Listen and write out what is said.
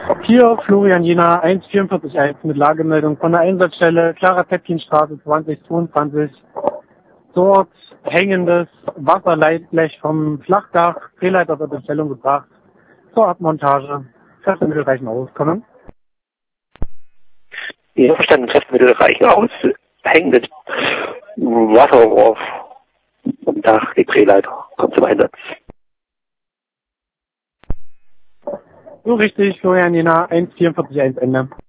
Hier Florian Jena 1441 mit Lagemeldung von der Einsatzstelle Clara Zetkinstraße 2022. Dort hängendes Wasserleitblech vom Flachdach, Drehleiter wird in Stellung gebracht zur Abmontage. Kräftemittel reichen aus. Kommen. Ja, verstanden, Kräftemittel reichen aus. Hängendes Wasserrohr vom Dach, die Drehleiter, kommt zum Einsatz. So richtig, Florian Jena 1441 Ende.